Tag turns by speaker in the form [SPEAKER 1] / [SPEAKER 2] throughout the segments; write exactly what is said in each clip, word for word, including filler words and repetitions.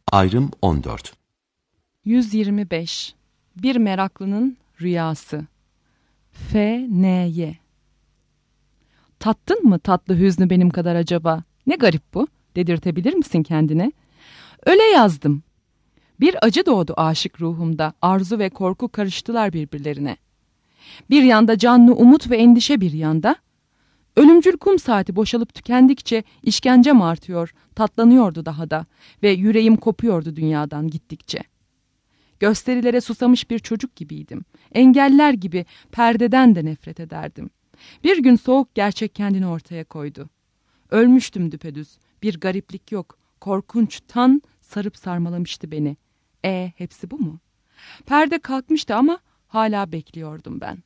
[SPEAKER 1] Ayrım on dört.
[SPEAKER 2] yüz yirmi beş. Bir meraklının rüyası. F N Y. Tattın mı tatlı hüznü benim kadar acaba? Ne garip bu, dedirtebilir misin kendine? Öyle yazdım. Bir acı doğdu aşık ruhumda, arzu ve korku karıştılar birbirlerine. Bir yanda canlı umut ve endişe, bir yanda ölümcül kum saati boşalıp tükendikçe işkencem artıyor, tatlanıyordu daha da ve yüreğim kopuyordu dünyadan gittikçe. Gösterilere susamış bir çocuk gibiydim. Engeller gibi perdeden de nefret ederdim. Bir gün soğuk gerçek kendini ortaya koydu. Ölmüştüm düpedüz. Bir gariplik yok. Korkunç tan sarıp sarmalamıştı beni. E hepsi bu mu? Perde kalkmıştı ama hala bekliyordum ben.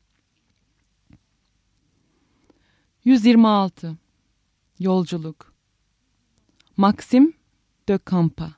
[SPEAKER 2] yüz yirmi altı. Yolculuk. Maxim de Campa.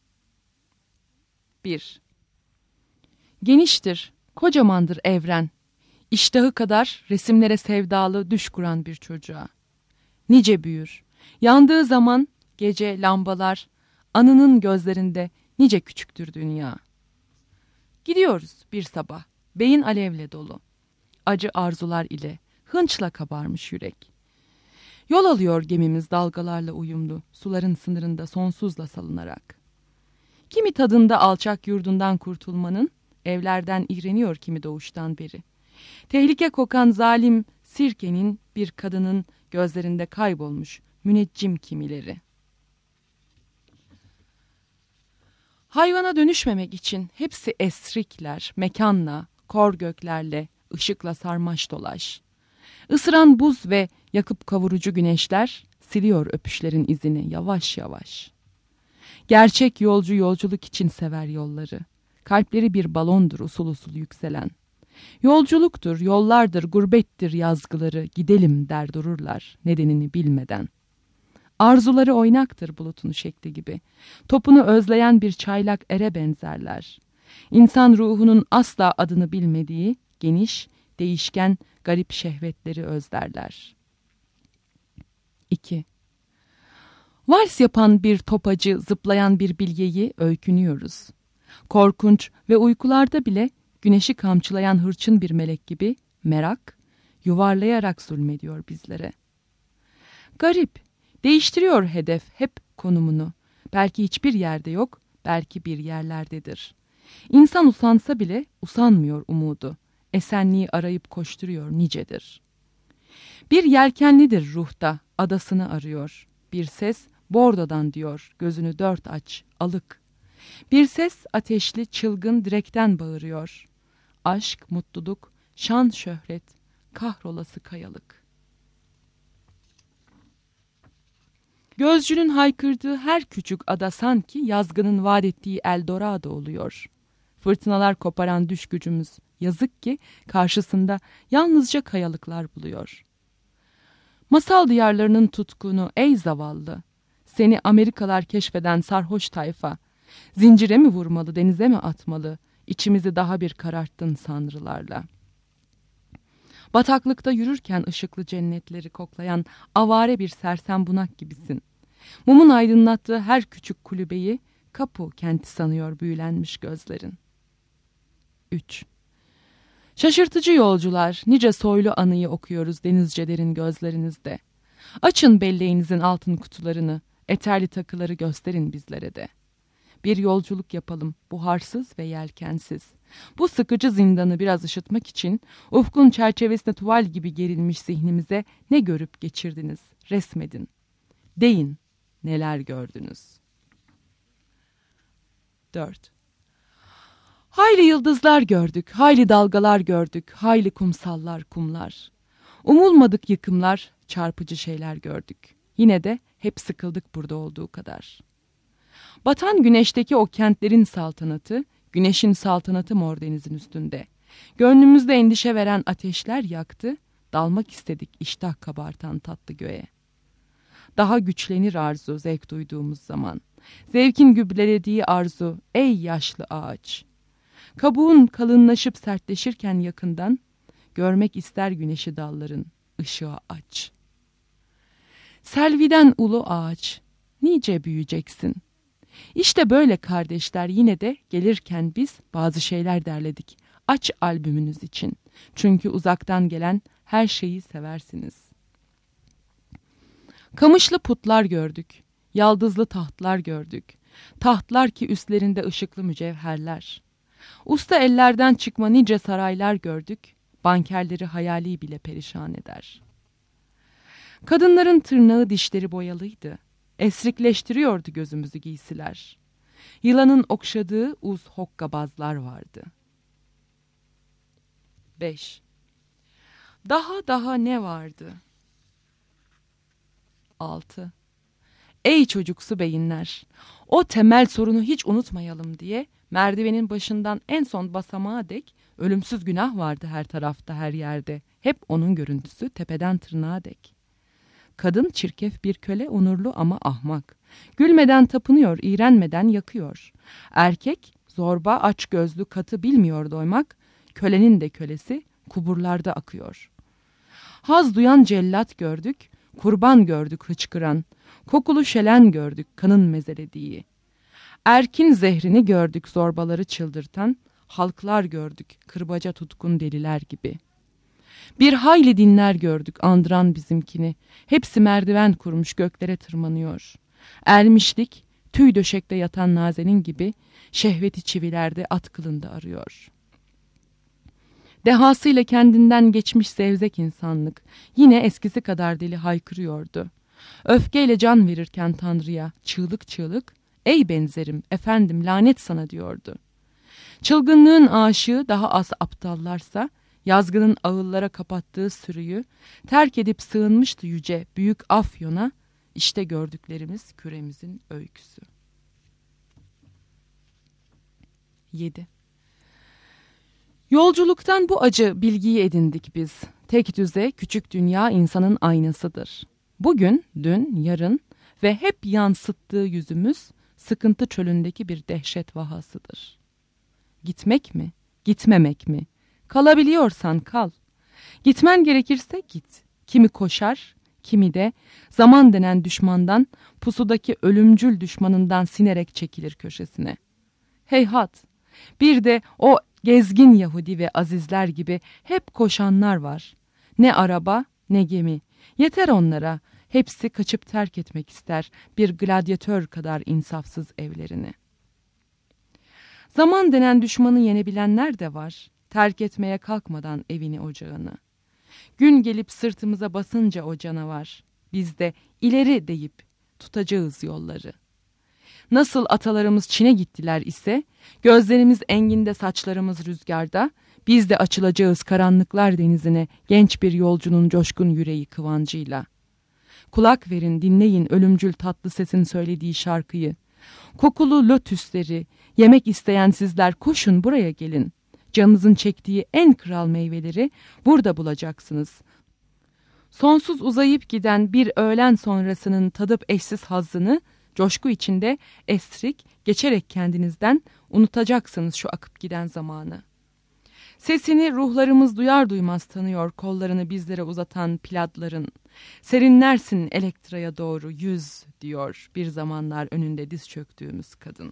[SPEAKER 2] bir. Geniştir, kocamandır evren. İştahı kadar resimlere sevdalı düş kuran bir çocuğa. Nice büyür. Yandığı zaman gece lambalar, anının gözlerinde nice küçüktür dünya. Gidiyoruz bir sabah, beyin alevle dolu. Acı arzular ile, hınçla kabarmış yürek. Yol alıyor gemimiz dalgalarla uyumlu, suların sınırında sonsuzla salınarak. Kimi tadında alçak yurdundan kurtulmanın, evlerden iğreniyor kimi doğuştan beri. Tehlike kokan zalim sirkenin, bir kadının gözlerinde kaybolmuş müneccim kimileri. Hayvana dönüşmemek için hepsi esrikler, mekanla, kor göklerle, ışıkla sarmaş dolaş. Isıran buz ve yakıp kavurucu güneşler siliyor öpüşlerin izini yavaş yavaş. Gerçek yolcu yolculuk için sever yolları. Kalpleri bir balondur usul usul yükselen. Yolculuktur, yollardır, gurbettir yazgıları, gidelim der dururlar nedenini bilmeden. Arzuları oynaktır bulutun şekli gibi. Topunu özleyen bir çaylak ere benzerler. İnsan ruhunun asla adını bilmediği, geniş, değişken, garip şehvetleri özlerler. iki. Vals yapan bir topacı, zıplayan bir bilyeyi öykünüyoruz. Korkunç ve uykularda bile güneşi kamçılayan hırçın bir melek gibi merak, yuvarlayarak zulmediyor bizlere. Garip, değiştiriyor hedef hep konumunu. Belki hiçbir yerde yok, belki bir yerlerdedir. İnsan usansa bile usanmıyor umudu. Esenliği arayıp koşturuyor nicedir. Bir yelkenlidir ruhta, adasını arıyor. Bir ses bordodan diyor, gözünü dört aç, alık. Bir ses ateşli, çılgın direkten bağırıyor. Aşk, mutluluk, şan, şöhret, kahrolası kayalık. Gözcünün haykırdığı her küçük ada sanki yazgının vaat ettiği Eldorado oluyor. Fırtınalar koparan düş gücümüz yazık ki karşısında yalnızca kayalıklar buluyor. Masal diyarlarının tutkunu ey zavallı, seni Amerikalar keşfeden sarhoş tayfa, zincire mi vurmalı, denize mi atmalı, içimizi daha bir kararttın sanrılarla. Bataklıkta yürürken ışıklı cennetleri koklayan avare bir sersem bunak gibisin. Mumun aydınlattığı her küçük kulübeyi Kapu kenti sanıyor büyülenmiş gözlerin. üç. Şaşırtıcı yolcular, nice soylu anıyı okuyoruz denizcilerin gözlerinizde. Açın belleğinizin altın kutularını, eterli takıları gösterin bizlere de. Bir yolculuk yapalım, buharsız ve yelkensiz. Bu sıkıcı zindanı biraz ışıtmak için ufkun çerçevesine tuval gibi gerilmiş zihnimize ne görüp geçirdiniz, resmedin. Deyin, neler gördünüz. dört. Hayli yıldızlar gördük, hayli dalgalar gördük, hayli kumsallar, kumlar. Umulmadık yıkımlar, çarpıcı şeyler gördük. Yine de hep sıkıldık burada olduğu kadar. Batan güneşteki o kentlerin saltanatı, güneşin saltanatı mor denizin üstünde. Gönlümüzde endişe veren ateşler yaktı, dalmak istedik iştah kabartan tatlı göğe. Daha güçlenir arzu zevk duyduğumuz zaman. Zevkin gübrelediği arzu ey yaşlı ağaç. Kabuğun kalınlaşıp sertleşirken yakından, görmek ister güneşi dalların, ışığa aç. Selviden ulu ağaç, nice büyüyeceksin. İşte böyle kardeşler, yine de gelirken biz bazı şeyler derledik. Aç albümünüz için. Çünkü uzaktan gelen her şeyi seversiniz. Kamışlı putlar gördük. Yaldızlı tahtlar gördük. Tahtlar ki üstlerinde ışıklı mücevherler. Usta ellerden çıkma nice saraylar gördük. Bankerleri hayali bile perişan eder. Kadınların tırnağı dişleri boyalıydı. Esrikleştiriyordu gözümüzü giysiler. Yılanın okşadığı uz hokkabazlar vardı. beş. Daha daha ne vardı? altı. Ey çocuksu beyinler! O temel sorunu hiç unutmayalım diye merdivenin başından en son basamağa dek ölümsüz günah vardı her tarafta, her yerde. Hep onun görüntüsü tepeden tırnağa dek. Kadın çirkef bir köle, onurlu ama ahmak. Gülmeden tapınıyor, iğrenmeden yakıyor. Erkek zorba, açgözlü, katı, bilmiyor doymak. Kölenin de kölesi kuburlarda akıyor. Haz duyan cellat gördük, kurban gördük hıçkıran. Kokulu şelen gördük, kanın mezelediği. Erkin zehrini gördük, zorbaları çıldırtan. Halklar gördük, kırbaca tutkun deliler gibi. Bir hayli dinler gördük, andıran bizimkini. Hepsi merdiven kurmuş, göklere tırmanıyor. Ermişlik, tüy döşekte yatan nazenin gibi şehveti çivilerde, at kılında arıyor. Dehasıyla kendinden geçmiş zevzek insanlık yine eskisi kadar deli haykırıyordu. Öfkeyle can verirken Tanrı'ya çığlık çığlık, ey benzerim, efendim, lanet sana diyordu. Çılgınlığın aşığı daha az aptallarsa, yazgının ağıllara kapattığı sürüyü terk edip sığınmıştı yüce büyük Afyon'a. İşte gördüklerimiz küremizin öyküsü. yedi. Yolculuktan bu acı bilgiyi edindik biz. Tek düze küçük dünya insanın aynasıdır. Bugün, dün, yarın ve hep yansıttığı yüzümüz sıkıntı çölündeki bir dehşet vahasıdır. Gitmek mi, gitmemek mi? Kalabiliyorsan kal. Gitmen gerekirse git. Kimi koşar, kimi de zaman denen düşmandan, pusudaki ölümcül düşmanından sinerek çekilir köşesine. Heyhat! Bir de o gezgin Yahudi ve azizler gibi hep koşanlar var. Ne araba, ne gemi. Yeter onlara. Hepsi kaçıp terk etmek ister bir gladyatör kadar insafsız evlerini. Zaman denen düşmanı yenebilenler de var. Terk etmeye kalkmadan evini, ocağını. Gün gelip sırtımıza basınca o canavar, biz de ileri deyip tutacağız yolları. Nasıl atalarımız Çin'e gittiler ise, gözlerimiz enginde, saçlarımız rüzgarda, biz de açılacağız karanlıklar denizine genç bir yolcunun coşkun yüreği kıvancıyla. Kulak verin, dinleyin ölümcül tatlı sesin söylediği şarkıyı. Kokulu lotüsleri, yemek isteyen sizler koşun buraya gelin. Canınızın çektiği en kral meyveleri burada bulacaksınız. Sonsuz uzayıp giden bir öğlen sonrasının tadıp eşsiz hazzını, coşku içinde esrik, geçerek kendinizden unutacaksınız şu akıp giden zamanı. Sesini ruhlarımız duyar duymaz tanıyor kollarını bizlere uzatan pladların. Serinlersin Elektra'ya doğru yüz diyor bir zamanlar önünde diz çöktüğümüz kadın.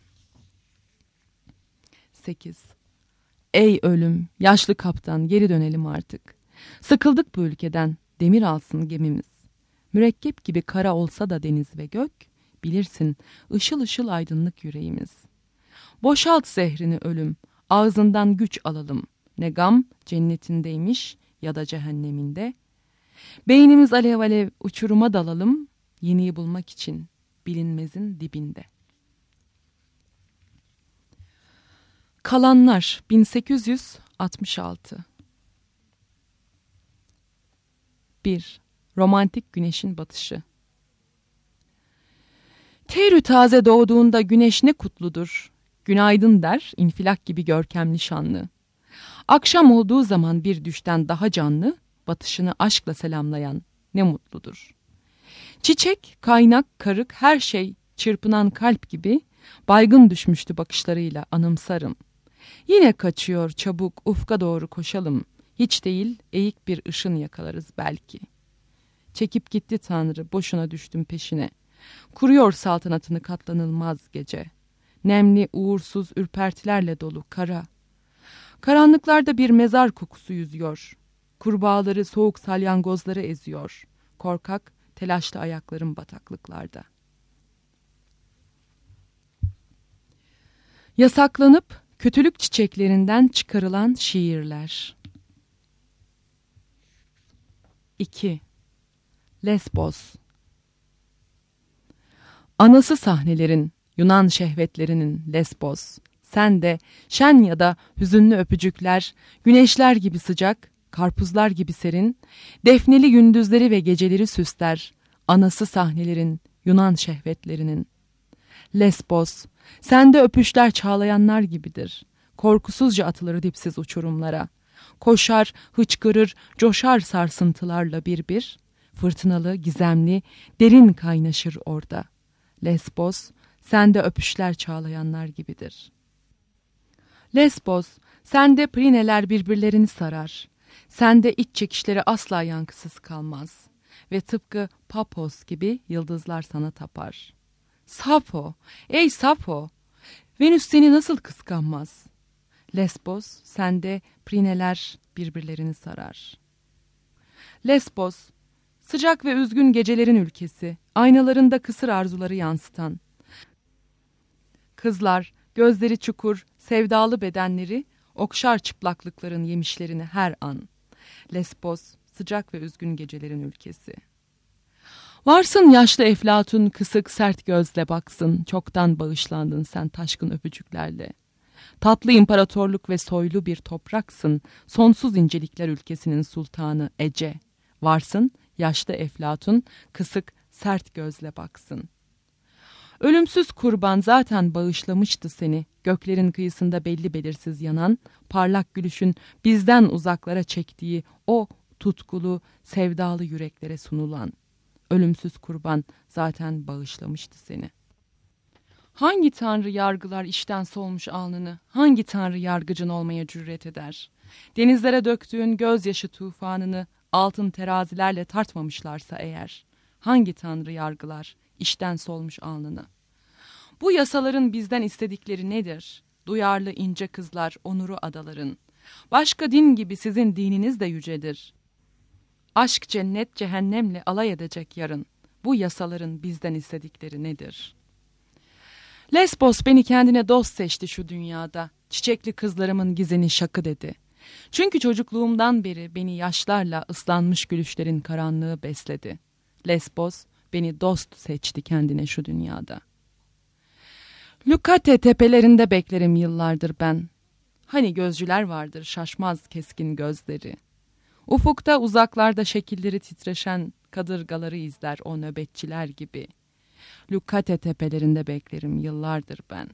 [SPEAKER 2] sekiz. Ey ölüm, yaşlı kaptan, geri dönelim artık. Sıkıldık bu ülkeden, demir alsın gemimiz. Mürekkep gibi kara olsa da deniz ve gök, bilirsin ışıl ışıl aydınlık yüreğimiz. Boşalt zehrini ölüm, ağzından güç alalım. Ne gam cennetindeymiş ya da cehenneminde. Beynimiz alev alev uçuruma dalalım, yeniyi bulmak için bilinmezin dibinde. Kalanlar bin sekiz yüz altmış altı. bir. Romantik güneşin batışı. Terü taze doğduğunda güneş ne kutludur. Günaydın der, infilak gibi görkemli şanlı. Akşam olduğu zaman bir düşten daha canlı, batışını aşkla selamlayan ne mutludur. Çiçek, kaynak, karık, her şey çırpınan kalp gibi baygın düşmüştü bakışlarıyla, anımsarım. Yine kaçıyor çabuk, ufka doğru koşalım. Hiç değil eğik bir ışın yakalarız belki. Çekip gitti Tanrı, boşuna düştüm peşine. Kuruyor saltanatını katlanılmaz gece. Nemli, uğursuz ürpertilerle dolu kara. Karanlıklarda bir mezar kokusu yüzüyor. Kurbağaları, soğuk salyangozları eziyor. Korkak, telaşlı ayaklarım bataklıklarda. Yasaklanıp kötülük çiçeklerinden çıkarılan şiirler. iki. Lesbos. Anası sahnelerin, Yunan şehvetlerinin Lesbos. Sen de şen ya da hüzünlü öpücükler, güneşler gibi sıcak, karpuzlar gibi serin, defneli gündüzleri ve geceleri süsler, anası sahnelerin, Yunan şehvetlerinin. Lesbos, sende öpüşler çağlayanlar gibidir. Korkusuzca atılır dipsiz uçurumlara. Koşar, hıçkırır, coşar sarsıntılarla bir bir. Fırtınalı, gizemli, derin kaynaşır orada. Lesbos, sende öpüşler çağlayanlar gibidir. Lesbos, sende prineler birbirlerini sarar. Sende iç çekişleri asla yankısız kalmaz. Ve tıpkı Papos gibi yıldızlar sana tapar. Safo, ey Safo! Venüs seni nasıl kıskanmaz? Lesbos, sende prineler birbirlerini sarar. Lesbos, sıcak ve üzgün gecelerin ülkesi, aynalarında kısır arzuları yansıtan. Kızlar, gözleri çukur, sevdalı bedenleri, okşar çıplaklıkların yemişlerini her an. Lesbos, sıcak ve üzgün gecelerin ülkesi. Varsın yaşlı Eflatun kısık sert gözle baksın, çoktan bağışlandın sen taşkın öpücüklerle. Tatlı imparatorluk ve soylu bir topraksın, sonsuz incelikler ülkesinin sultanı Ece. Varsın yaşlı Eflatun kısık sert gözle baksın. Ölümsüz kurban zaten bağışlamıştı seni, göklerin kıyısında belli belirsiz yanan, parlak gülüşün bizden uzaklara çektiği o tutkulu, sevdalı yüreklere sunulan. Ölümsüz kurban zaten bağışlamıştı seni. Hangi tanrı yargılar işten solmuş alnını, hangi tanrı yargıcın olmaya cüret eder? Denizlere döktüğün gözyaşı tufanını altın terazilerle tartmamışlarsa eğer, hangi tanrı yargılar işten solmuş alnını? Bu yasaların bizden istedikleri nedir? Duyarlı ince kızlar, onuru adaların. Başka din gibi sizin dininiz de yücedir. Aşk cennet cehennemle alay edecek yarın. Bu yasaların bizden istedikleri nedir? Lesbos beni kendine dost seçti şu dünyada. Çiçekli kızlarımın gizini şakı dedi. Çünkü çocukluğumdan beri beni yaşlarla ıslanmış gülüşlerin karanlığı besledi. Lesbos beni dost seçti kendine şu dünyada. Lukate tepelerinde beklerim yıllardır ben. Hani gözcüler vardır şaşmaz keskin gözleri. Ufukta uzaklarda şekilleri titreşen kadırgaları izler o nöbetçiler gibi. Lukate tepelerinde beklerim yıllardır ben.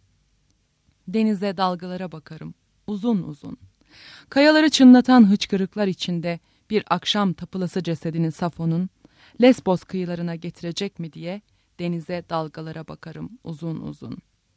[SPEAKER 2] Denize dalgalara bakarım uzun uzun. Kayaları çınlatan hıçkırıklar içinde bir akşam tapılası cesedini Safo'nun Lesbos kıyılarına getirecek mi diye denize dalgalara bakarım uzun uzun.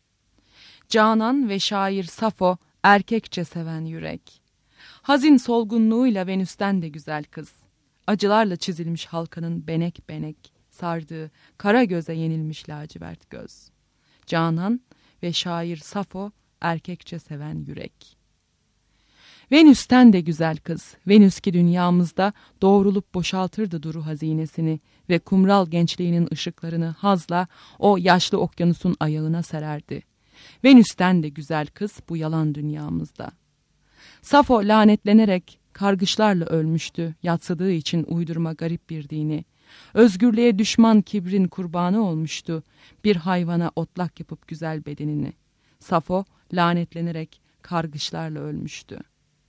[SPEAKER 2] Canan ve şair Safo erkekçe seven yürek. Hazin solgunluğuyla Venüs'ten de güzel kız. Acılarla çizilmiş halkanın benek benek sardığı kara göze yenilmiş lacivert göz. Canan ve şair Safo erkekçe seven yürek. Venüs'ten de güzel kız. Venüs ki dünyamızda doğrulup boşaltırdı duru hazinesini ve kumral gençliğinin ışıklarını hazla o yaşlı okyanusun ayağına sererdi. Venüs'ten de güzel kız bu yalan dünyamızda. Safo lanetlenerek kargışlarla ölmüştü, yatsıdığı için uydurma garip bir dini. Özgürlüğe düşman kibrin kurbanı olmuştu, bir hayvana otlak yapıp güzel bedenini. Safo lanetlenerek kargışlarla ölmüştü.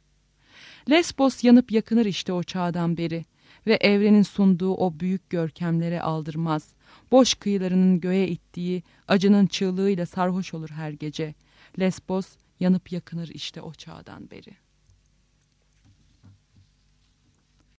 [SPEAKER 2] Lesbos yanıp yakınır işte o çağdan beri ve evrenin sunduğu o büyük görkemlere aldırmaz. Boş kıyılarının göğe ittiği acının çığlığıyla sarhoş olur her gece. Lesbos yanıp yakınır işte o çağdan beri.